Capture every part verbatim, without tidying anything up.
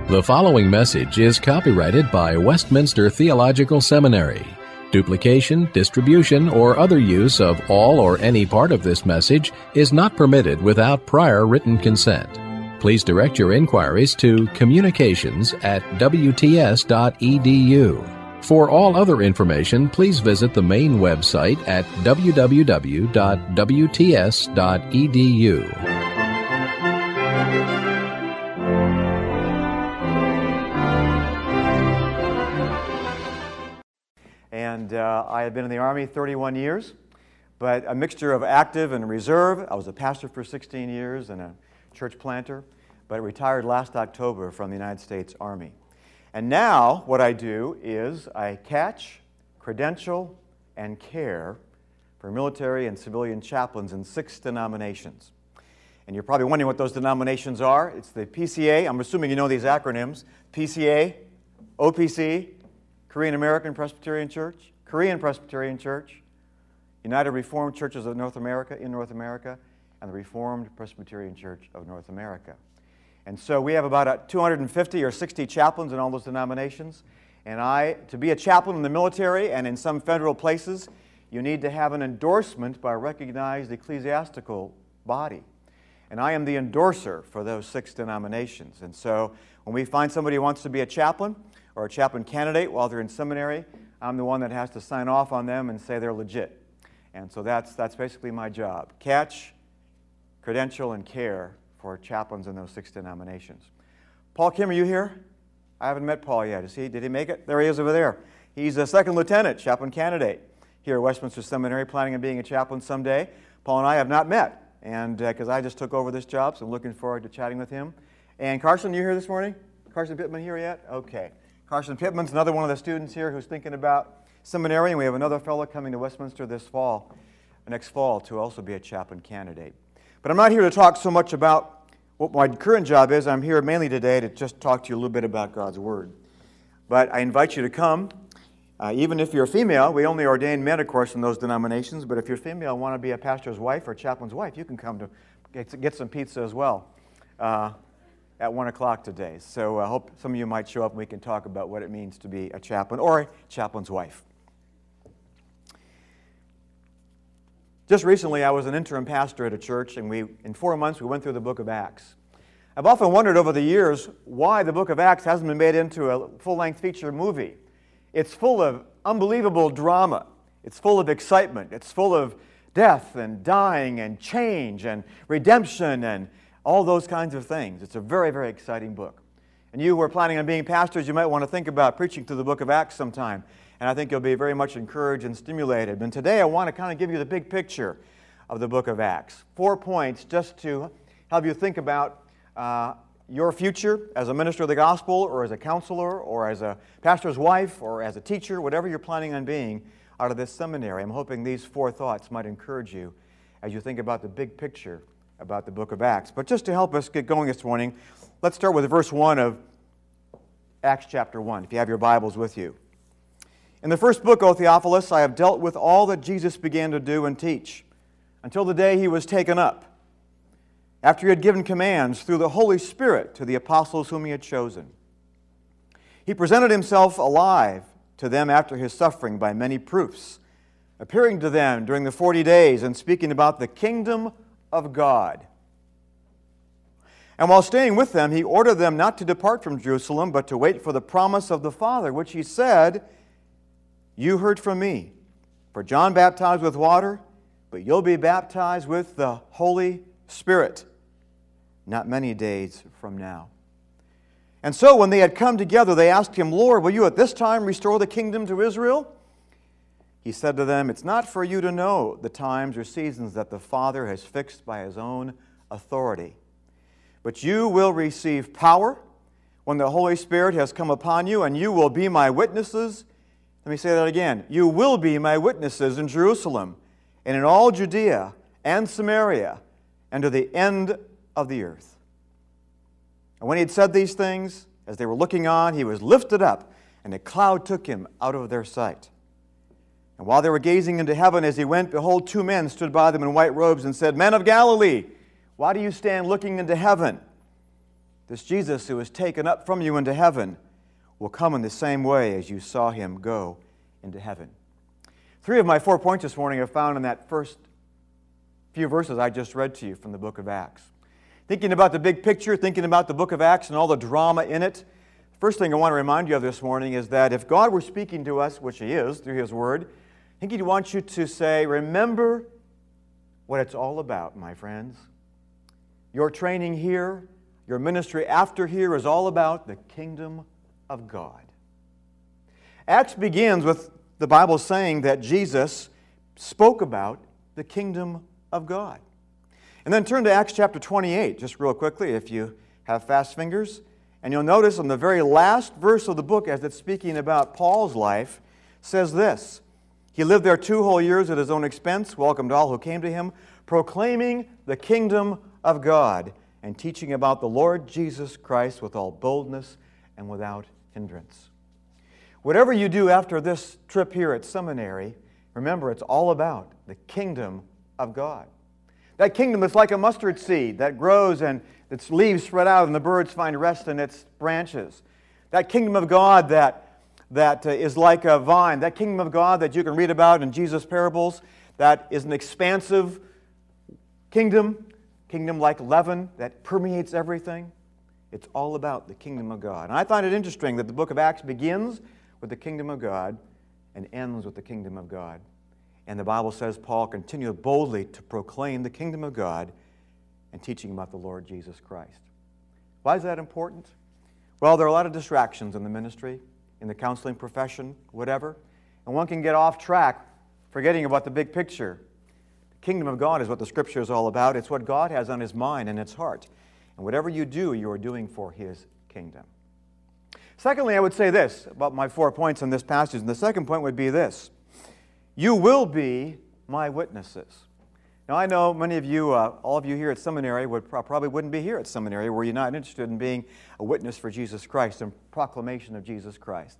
The following message is copyrighted by Westminster Theological Seminary. Duplication, distribution, or other use of all or any part of this message is not permitted without prior written consent. Please direct your inquiries to communications at w t s dot e d u. For all other information, please visit the main website at w w w dot w t s dot e d u. And uh, I had been in the Army thirty-one years, but a mixture of active and reserve. I was a pastor for sixteen years and a church planter, but retired last October from the United States Army. And now what I do is I catch, credential, and care for military and civilian chaplains in six denominations. And you're probably wondering what those denominations are. It's the P C A. I'm assuming you know these acronyms. P C A, O P C, Korean American Presbyterian Church, Korean Presbyterian Church, United Reformed Churches of North America in North America, and the Reformed Presbyterian Church of North America. And so we have about two hundred fifty or sixty chaplains in all those denominations. And I, to be a chaplain in the military and in some federal places, you need to have an endorsement by a recognized ecclesiastical body. And I am the endorser for those six denominations. And so when we find somebody who wants to be a chaplain or a chaplain candidate while they're in seminary, I'm the one that has to sign off on them and say they're legit. And so that's, that's basically my job. Catch, credential, and care for chaplains in those six denominations. Paul Kim, are you here? I haven't met Paul yet. Is he? Did he make it? There he is over there. He's a second lieutenant, chaplain candidate here at Westminster Seminary, planning on being a chaplain someday. Paul and I have not met, and because uh, I just took over this job, so I'm looking forward to chatting with him. And Carson, you here this morning? Carson Pittman here yet? Okay. Carson Pittman's another one of the students here who's thinking about seminary, and we have another fellow coming to Westminster this fall, next fall, to also be a chaplain candidate. But I'm not here to talk so much about what my current job is. I'm here mainly today to just talk to you a little bit about God's Word. But I invite you to come. Uh, even if you're a female, we only ordain men, of course, in those denominations, but if you're female and want to be a pastor's wife or a chaplain's wife, you can come to get, get some pizza as well uh, at one o'clock today. So I uh, hope some of you might show up and we can talk about what it means to be a chaplain or a chaplain's wife. Just recently, I was an interim pastor at a church, and we, in four months, we went through the book of Acts. I've often wondered over the years why the book of Acts hasn't been made into a full-length feature movie. It's full of unbelievable drama. It's full of excitement. It's full of death and dying and change and redemption and all those kinds of things. It's a very, very exciting book. And you who are planning on being pastors, you might want to think about preaching through the book of Acts sometime. And I think you'll be very much encouraged and stimulated. And today I want to kind of give you the big picture of the book of Acts. Four points just to help you think about uh, your future as a minister of the gospel or as a counselor or as a pastor's wife or as a teacher, whatever you're planning on being out of this seminary. I'm hoping these four thoughts might encourage you as you think about the big picture about the book of Acts. But just to help us get going this morning, let's start with verse one of Acts chapter one, if you have your Bibles with you. In the first book, O Theophilus, I have dealt with all that Jesus began to do and teach, until the day he was taken up, after he had given commands through the Holy Spirit to the apostles whom he had chosen. He presented himself alive to them after his suffering by many proofs, appearing to them during the forty days and speaking about the kingdom of God. And while staying with them, he ordered them not to depart from Jerusalem, but to wait for the promise of the Father, which he said, "You heard from me, for John baptized with water, but you'll be baptized with the Holy Spirit not many days from now." And so when they had come together, they asked him, "Lord, will you at this time restore the kingdom to Israel?" He said to them, "It's not for you to know the times or seasons that the Father has fixed by his own authority. But you will receive power when the Holy Spirit has come upon you, and you will be my witnesses." Let me say that again. "You will be my witnesses in Jerusalem and in all Judea and Samaria and to the end of the earth." And when he had said these things, as they were looking on, he was lifted up, and a cloud took him out of their sight. And while they were gazing into heaven as he went, behold, two men stood by them in white robes and said, "Men of Galilee, why do you stand looking into heaven? This Jesus who was taken up from you into heaven will come in the same way as you saw him go into heaven. Three of my four points this morning are found in that first few verses I just read to you from the book of Acts. Thinking about the big picture, thinking about the book of Acts and all the drama in it, first thing I want to remind you of this morning is that if God were speaking to us, which He is through His Word, I think He'd want you to say, remember what it's all about, my friends. Your training here, your ministry after here is all about the kingdom of God. Acts begins with the Bible saying that Jesus spoke about the kingdom of God. And then turn to Acts chapter twenty-eight, just real quickly, if you have fast fingers. And you'll notice in the very last verse of the book, as it's speaking about Paul's life, says this: He lived there two whole years at his own expense, welcomed all who came to him, proclaiming the kingdom of God and teaching about the Lord Jesus Christ with all boldness and without hindrance. Whatever you do after this trip here at seminary, remember it's all about the kingdom of God. That kingdom is like a mustard seed that grows and its leaves spread out and the birds find rest in its branches. That kingdom of God that, that uh, is like a vine. That kingdom of God that you can read about in Jesus' parables, that is an expansive kingdom, kingdom like leaven that permeates everything. It's all about the kingdom of God. And I find it interesting that the book of Acts begins with the kingdom of God and ends with the kingdom of God. And the Bible says Paul continued boldly to proclaim the kingdom of God and teaching about the Lord Jesus Christ. Why is that important? Well, there are a lot of distractions in the ministry, in the counseling profession, whatever. And one can get off track, forgetting about the big picture. The kingdom of God is what the Scripture is all about. It's what God has on His mind and His heart. And whatever you do, you are doing for His kingdom. Secondly, I would say this about my four points in this passage. And the second point would be this: you will be my witnesses. Now, I know many of you, uh, all of you here at seminary, would pro- probably wouldn't be here at seminary were you not interested in being a witness for Jesus Christ and proclamation of Jesus Christ.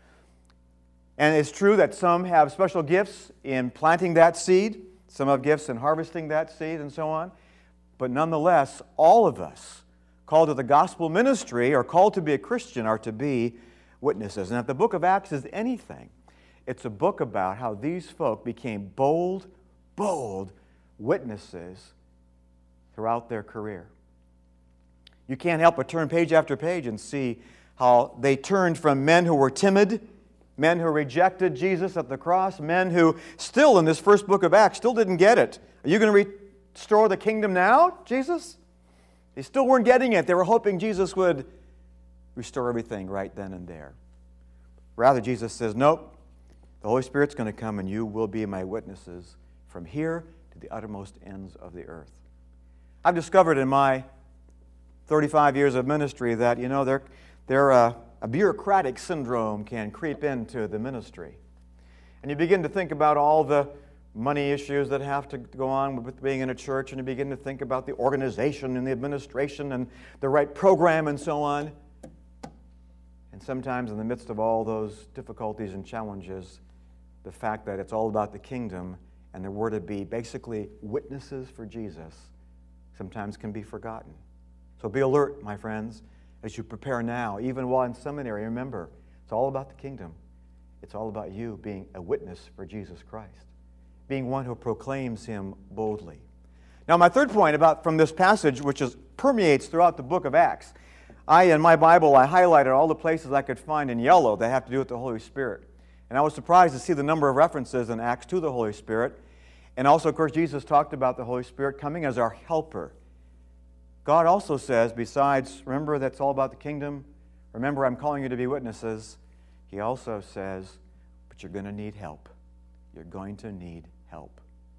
And it's true that some have special gifts in planting that seed, some have gifts in harvesting that seed, and so on. But nonetheless, all of us called to the gospel ministry or called to be a Christian are to be witnesses. And if the book of Acts is anything, it's a book about how these folk became bold, bold witnesses throughout their career. You can't help but turn page after page and see how they turned from men who were timid, men who rejected Jesus at the cross, men who still in this first book of Acts still didn't get it. Are you going to restore the kingdom now, Jesus? They still weren't getting it. They were hoping Jesus would restore everything right then and there. Rather, Jesus says, nope. The Holy Spirit's going to come and you will be my witnesses from here to the uttermost ends of the earth. I've discovered in my thirty-five years of ministry that, you know, there, there, uh, a bureaucratic syndrome can creep into the ministry. And you begin to think about all the money issues that have to go on with being in a church, and you begin to think about the organization and the administration and the right program and so on. And sometimes in the midst of all those difficulties and challenges, the fact that it's all about the kingdom and that we're to be basically witnesses for Jesus sometimes can be forgotten. So be alert, my friends, as you prepare now, even while in seminary. Remember, it's all about the kingdom. It's all about you being a witness for Jesus Christ, being one who proclaims Him boldly. Now, my third point about from this passage, which is, permeates throughout the book of Acts, I, in my Bible, I highlighted all the places I could find in yellow that have to do with the Holy Spirit. And I was surprised to see the number of references in Acts to the Holy Spirit. And also, of course, Jesus talked about the Holy Spirit coming as our helper. God also says, besides, remember that's all about the kingdom, remember I'm calling you to be witnesses, He also says, but you're going to need help. You're going to need help.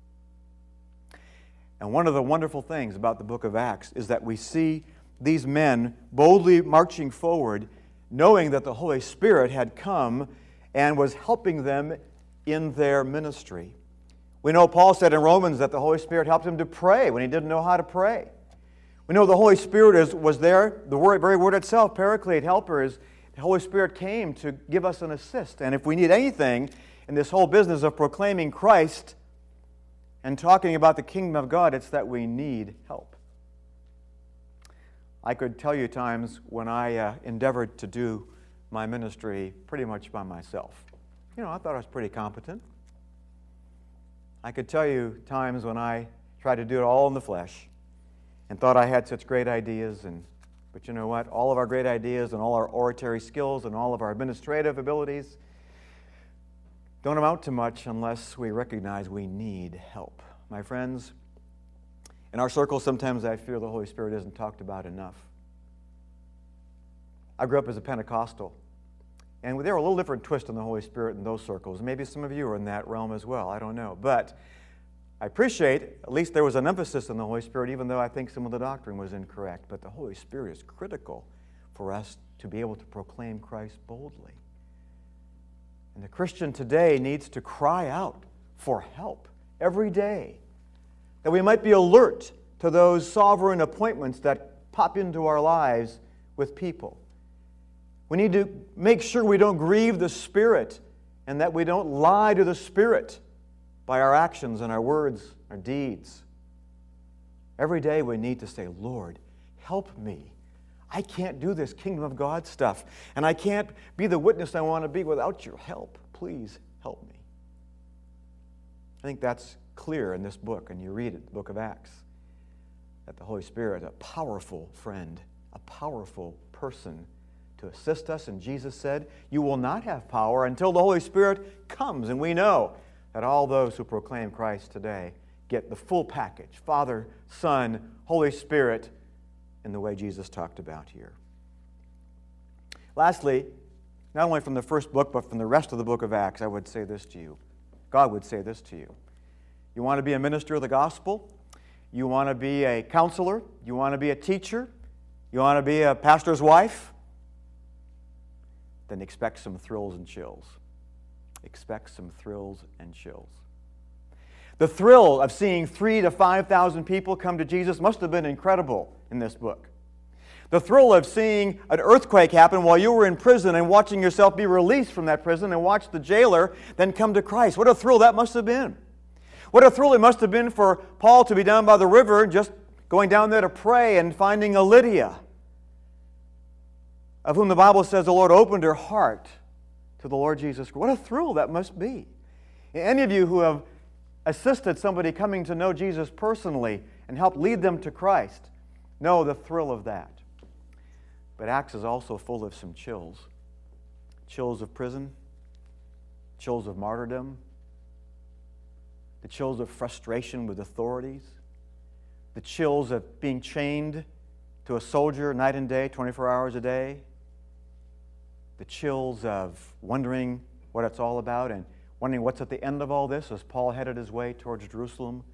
And one of the wonderful things about the book of Acts is that we see these men boldly marching forward, knowing that the Holy Spirit had come and was helping them in their ministry. We know Paul said in Romans that the Holy Spirit helped him to pray when he didn't know how to pray. We know the Holy Spirit is, was there. The word, very word itself, paraclete, helper, is the Holy Spirit came to give us an assist. And if we need anything in this whole business of proclaiming Christ and talking about the kingdom of God, it's that we need help. I could tell you times when I uh, endeavored to do my ministry pretty much by myself. You know, I thought I was pretty competent. I could tell you times when I tried to do it all in the flesh and thought I had such great ideas. And but you know what? All of our great ideas and all our oratory skills and all of our administrative abilities don't amount to much unless we recognize we need help. My friends, in our circles, sometimes I feel the Holy Spirit isn't talked about enough. I grew up as a Pentecostal, and there were a little different twist on the Holy Spirit in those circles. Maybe some of you are in that realm as well. I don't know. But I appreciate, at least there was an emphasis on the Holy Spirit, even though I think some of the doctrine was incorrect. But the Holy Spirit is critical for us to be able to proclaim Christ boldly. And the Christian today needs to cry out for help every day, that we might be alert to those sovereign appointments that pop into our lives with people. We need to make sure we don't grieve the Spirit and that we don't lie to the Spirit by our actions and our words, our deeds. Every day we need to say, Lord, help me. I can't do this kingdom of God stuff, and I can't be the witness I want to be without your help. Please help me. I think that's clear in this book, and you read it, the book of Acts, that the Holy Spirit is a powerful friend, a powerful person to assist us. And Jesus said, you will not have power until the Holy Spirit comes. And we know that all those who proclaim Christ today get the full package, Father, Son, Holy Spirit, in the way Jesus talked about here. Lastly, not only from the first book, but from the rest of the book of Acts, I would say this to you. God would say this to you. You want to be a minister of the gospel? You want to be a counselor? You want to be a teacher? You want to be a pastor's wife? Then expect some thrills and chills. Expect some thrills and chills. The thrill of seeing three to five thousand people come to Jesus must have been incredible in this book. The thrill of seeing an earthquake happen while you were in prison and watching yourself be released from that prison and watch the jailer then come to Christ. What a thrill that must have been. What a thrill it must have been for Paul to be down by the river, just going down there to pray and finding a Lydia, of whom the Bible says the Lord opened her heart to the Lord Jesus Christ. What a thrill that must be. Any of you who have assisted somebody coming to know Jesus personally and helped lead them to Christ know the thrill of that. But Acts is also full of some chills. Chills of prison, chills of martyrdom, the chills of frustration with authorities, the chills of being chained to a soldier night and day, twenty-four hours a day, the chills of wondering what it's all about and wondering what's at the end of all this as Paul headed his way towards Jerusalem.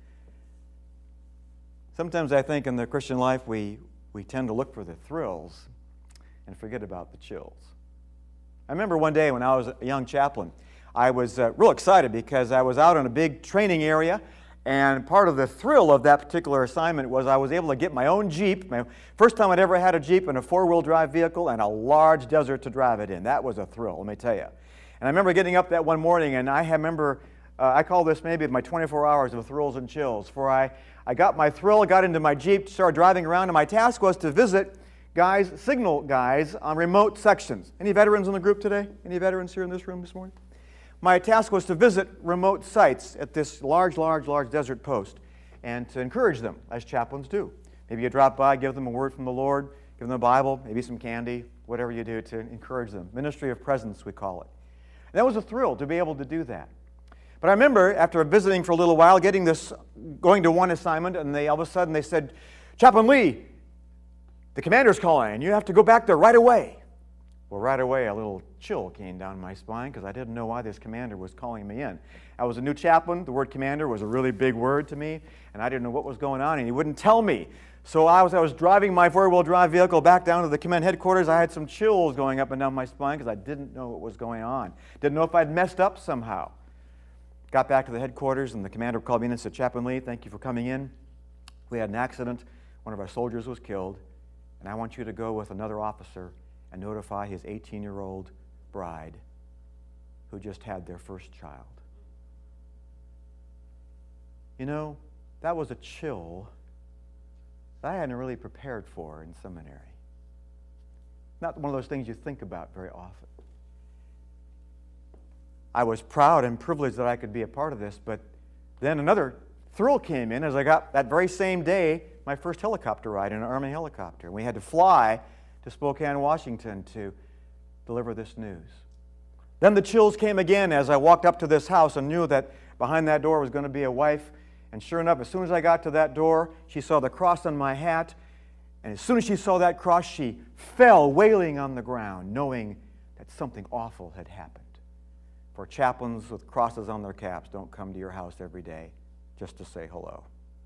Sometimes I think in the Christian life we, we tend to look for the thrills and forget about the chills. I remember one day when I was a young chaplain, I was uh, real excited because I was out in a big training area, and part of the thrill of that particular assignment was I was able to get my own Jeep, my first time I'd ever had a Jeep and a four-wheel drive vehicle and a large desert to drive it in. That was a thrill, let me tell you. And I remember getting up that one morning, and I remember, uh, I call this maybe my twenty-four hours of thrills and chills, for I, I got my thrill, got into my Jeep, started driving around, and my task was to visit guys, signal guys on remote sections. Any veterans in the group today? Any veterans here in this room this morning? My task was to visit remote sites at this large, large, large desert post and to encourage them, as chaplains do. Maybe you drop by, give them a word from the Lord, give them a Bible, maybe some candy, whatever you do to encourage them. Ministry of presence, we call it. And that was a thrill to be able to do that. But I remember after visiting for a little while, getting this, going to one assignment, and they all of a sudden they said, Chaplain Lee, the commander's calling, and you have to go back there right away. Well, right away, a little chill came down my spine because I didn't know why this commander was calling me in. I was a new chaplain. The word commander was a really big word to me, and I didn't know what was going on, and he wouldn't tell me. So I was, I was driving my four-wheel drive vehicle back down to the command headquarters. I had some chills going up and down my spine because I didn't know what was going on. Didn't know if I'd messed up somehow. Got back to the headquarters, and the commander called me in and said, Chaplain Lee, thank you for coming in. We had an accident. One of our soldiers was killed, and I want you to go with another officer and notify his eighteen-year-old bride who just had their first child. You know, that was a chill that I hadn't really prepared for in seminary. Not one of those things you think about very often. I was proud and privileged that I could be a part of this, but then another thrill came in as I got, that very same day, my first helicopter ride in an Army helicopter. We had to fly to Spokane, Washington to deliver this news. Then the chills came again as I walked up to this house and knew that behind that door was going to be a wife. And sure enough, as soon as I got to that door, she saw the cross on my hat. And as soon as she saw that cross, she fell wailing on the ground, knowing that something awful had happened. For chaplains with crosses on their caps don't come to your house every day just to say hello.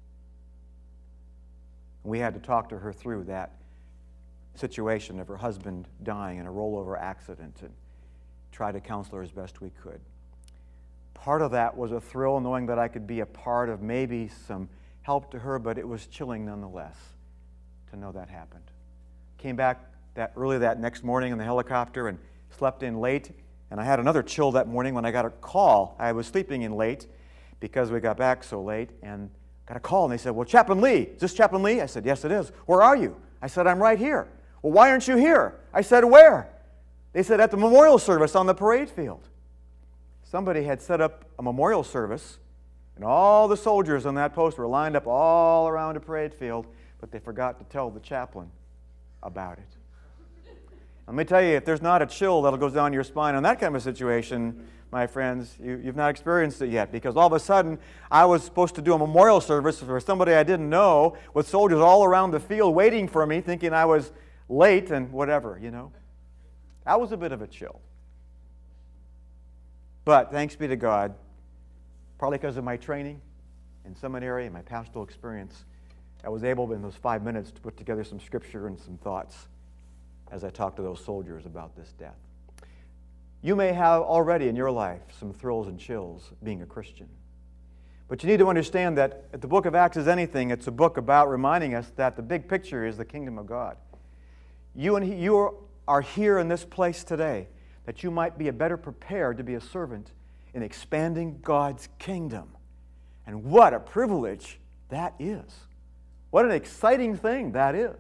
We had to talk to her through that situation of her husband dying in a rollover accident and try to counsel her as best we could. Part of that was a thrill, knowing that I could be a part of maybe some help to her, but it was chilling nonetheless to know that happened. Came back that early that next morning in the helicopter and slept in late, and I had another chill that morning when I got a call. I was sleeping in late because we got back so late, and got a call, and they said, well, Chaplain Lee, is this Chaplain Lee? I said, yes, it is. Where are you? I said, I'm right here. Well, why aren't you here? I said, where? They said, at the memorial service on the parade field. Somebody had set up a memorial service, and all the soldiers on that post were lined up all around the parade field, but they forgot to tell the chaplain about it. Let me tell you, if there's not a chill that'll go down your spine on that kind of a situation, my friends, you, you've not experienced it yet, because all of a sudden I was supposed to do a memorial service for somebody I didn't know with soldiers all around the field waiting for me, thinking I was late and whatever, you know. That was a bit of a chill. But thanks be to God, partly because of my training in seminary and my pastoral experience, I was able in those five minutes to put together some scripture and some thoughts as I talked to those soldiers about this death. You may have already in your life some thrills and chills being a Christian. But you need to understand that if the book of Acts is anything, it's a book about reminding us that the big picture is the kingdom of God. You and he, you are here in this place today that you might be a better prepared to be a servant in expanding God's kingdom. And what a privilege that is. What an exciting thing that is.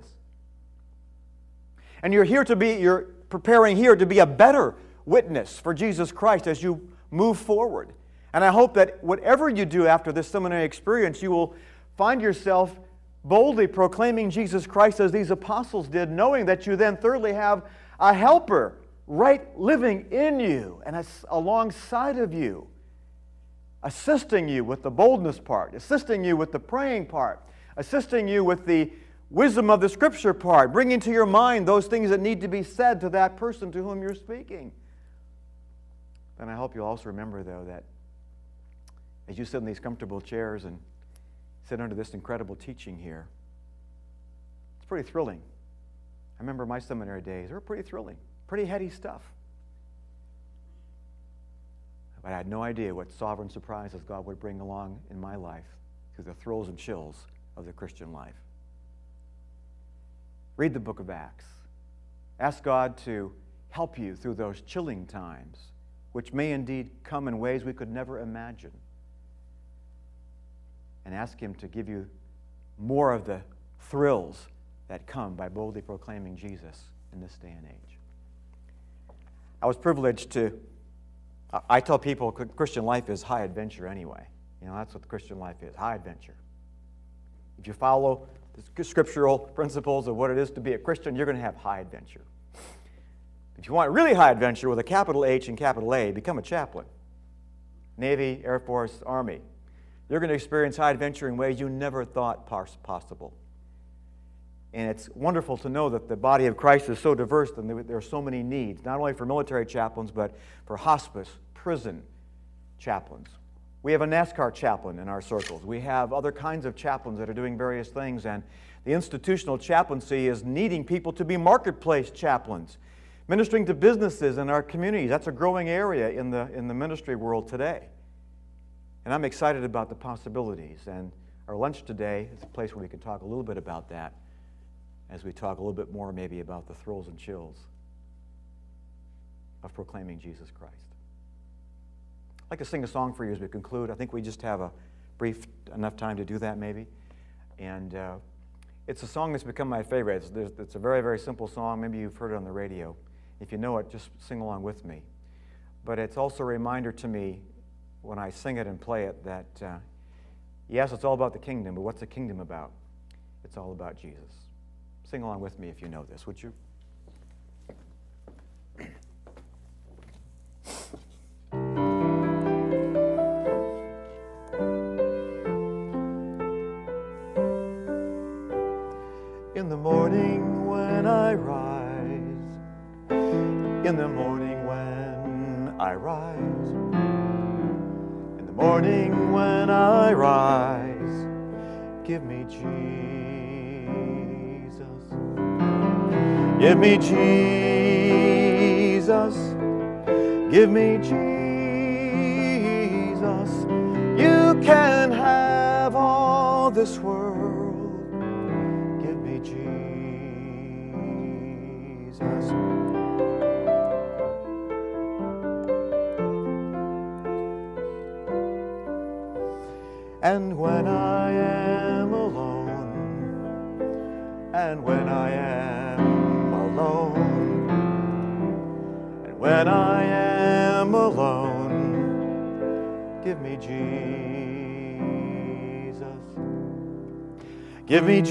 And you're here to be, you're preparing here to be a better witness for Jesus Christ as you move forward. And I hope that whatever you do after this seminary experience, you will find yourself boldly proclaiming Jesus Christ as these apostles did, knowing that you then thirdly have a helper right living in you and alongside of you, assisting you with the boldness part, assisting you with the praying part, assisting you with the wisdom of the Scripture part, bringing to your mind those things that need to be said to that person to whom you're speaking. And I hope you'll also remember, though, that as you sit in these comfortable chairs and sit under this incredible teaching here, it's pretty thrilling. I remember my seminary days. They were pretty thrilling, pretty heady stuff. But I had no idea what sovereign surprises God would bring along in my life through the thrills and chills of the Christian life. Read the book of Acts. Ask God to help you through those chilling times, which may indeed come in ways we could never imagine. And ask Him to give you more of the thrills that come by boldly proclaiming Jesus in this day and age. I was privileged to, I tell people Christian life is high adventure anyway. You know, that's what the Christian life is, high adventure. If you follow the scriptural principles of what it is to be a Christian, you're going to have high adventure. If you want really high adventure with a capital H and capital A, become a chaplain. Navy, Air Force, Army. You're going to experience high adventure in ways you never thought possible. And it's wonderful to know that the body of Christ is so diverse and there are so many needs, not only for military chaplains, but for hospice, prison chaplains. We have a NASCAR chaplain in our circles. We have other kinds of chaplains that are doing various things, and the institutional chaplaincy is needing people to be marketplace chaplains, ministering to businesses in our communities. That's a growing area in the, in the ministry world today. And I'm excited about the possibilities. And our lunch today is a place where we can talk a little bit about that as we talk a little bit more maybe about the thrills and chills of proclaiming Jesus Christ. I'd like to sing a song for you as we conclude. I think we just have a brief enough time to do that maybe. And uh, It's a song that's become my favorite. It's, there's- it's a very, very simple song. Maybe you've heard it on the radio. If you know it, just sing along with me. But it's also a reminder to me when I sing it and play it that, uh, yes, it's all about the kingdom, but what's the kingdom about? It's all about Jesus. Sing along with me if you know this, would you? In the morning when I rise, in the morning when I rise, in the morning when I rise, give me Jesus, give me Jesus, give me Jesus. You can have all this world, give me Jesus. And when I am alone, and when I am alone, and when I am alone, give me Jesus. Give me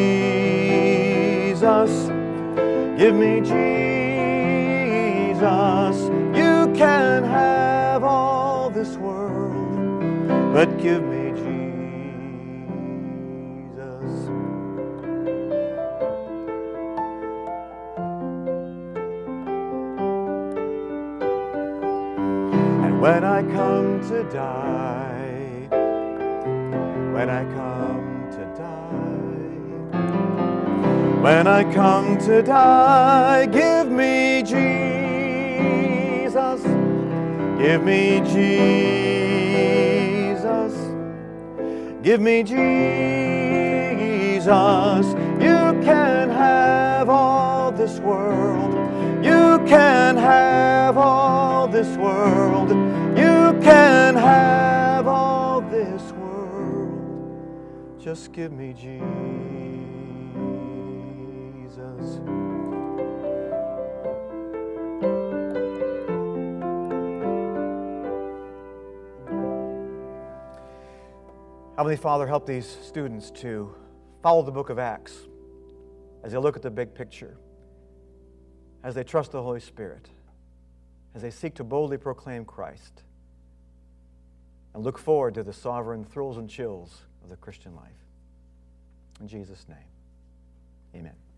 Jesus. Give me Jesus. You can have all this world, but give me Jesus. And when I come to die, when I come to die, when I come to die, give me Jesus, give me Jesus, give me Jesus. You can have all this world, you can have all this world, you can have all this world. Just give me Jesus. Heavenly Father, help these students to follow the book of Acts as they look at the big picture, as they trust the Holy Spirit, as they seek to boldly proclaim Christ, and look forward to the sovereign thrills and chills of the Christian life. In Jesus' name, amen.